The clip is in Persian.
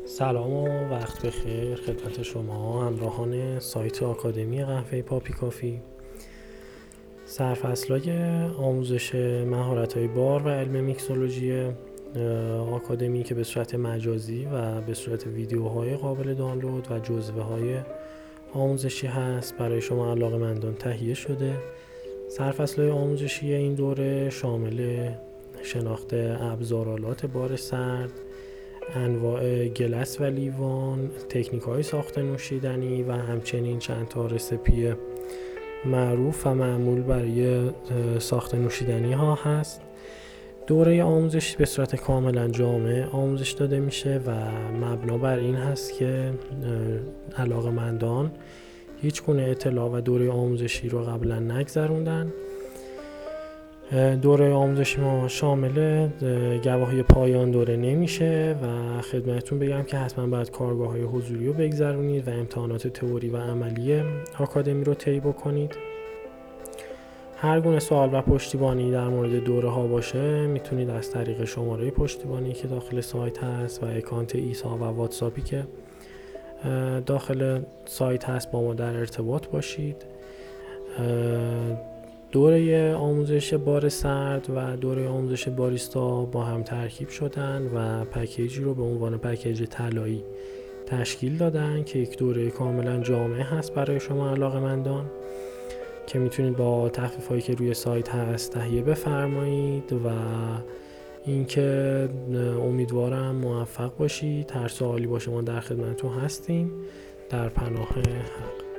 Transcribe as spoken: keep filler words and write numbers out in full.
سلام و وقت بخیر خدمت شما همراهان سایت آکادمی قهوه پاپی کافی. سرفصل‌های آموزش مهارت‌های بار و علم میکسولوژی آکادمی که به صورت مجازی و به صورت ویدیوهای قابل دانلود و جزوه‌های آموزشی هست برای شما علاقه‌مندان تهیه شده. سرفصل‌های آموزشی این دوره شامل شناخت ابزارالات بار سرد، انواع گلس و لیوان، تکنیک‌های ساخت نوشیدنی و همچنین چند تا رسیپی معروف و معمول برای ساخت نوشیدنی ها هست. دوره آموزش به صورت کاملا جامع آموزش داده میشه و مبنا بر این هست که علاقه‌مندان هیچ گونه اطلاع و دوره آموزشی رو قبلا نگذروندن. دوره آموزشی ما شامل گواهی پایان دوره نمیشه و خدمتتون بگم که حتما باید کارگاه‌های حضوری رو بگذرونید و امتحانات تئوری و عملی آکادمی رو طی بکنید. هر گونه سوال و پشتیبانی در مورد دوره ها باشه میتونید از طریق شماره پشتیبانی که داخل سایت هست و اکانت ایسا و واتساپی که داخل سایت هست با ما در ارتباط باشید. دوره آموزش بار سرد و دوره آموزش باریستا با هم ترکیب شدن و پکیجی رو به عنوان پکیج طلایی تشکیل دادن که یک دوره کاملا جامع هست برای شما علاقه‌مندان که میتونید با تخفیفایی که روی سایت هست تهیه بفرمایید و اینکه امیدوارم موفق باشید. هر سوالی باشه ما در خدمتتون هستیم. در پناه حق.